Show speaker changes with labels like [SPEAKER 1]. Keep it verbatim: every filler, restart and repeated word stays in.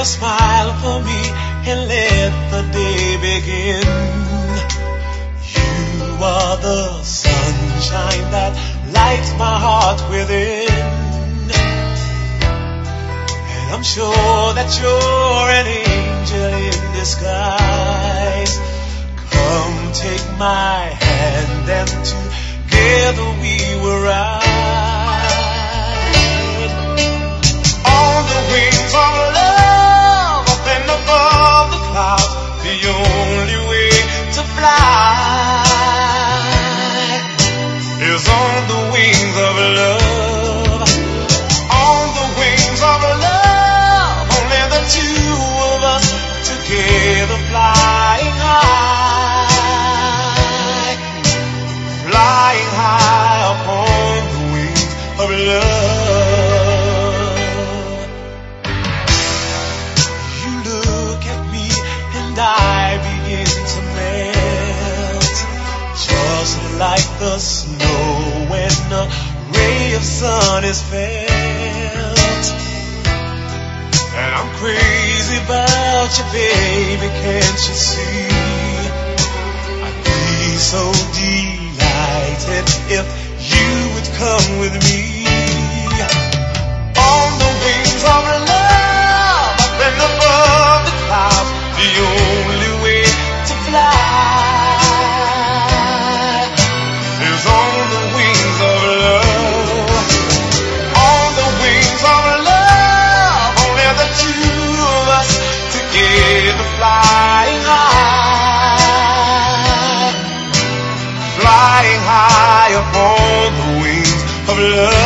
[SPEAKER 1] Just smile for me and let the day begin. You are the sunshine that lights my heart within. And I'm sure that you're an angel in disguise. Come take my hand and together we will ride on the wings of love up and above the clouds. The only way to fly is on the wings of love. On the wings of love, only the two of us together flying high, flying high upon the wings of love. You look at me and I begin to melt, just like the snow when a ray of sun is felt. And I'm crazy about you, baby, can't you see? I'd be so delighted if you would come with me. On the wings of love, up and above the clouds, the only way to fly is on the wings of love. On the wings of love, only the two of us together flying high, flying high upon the wings of love.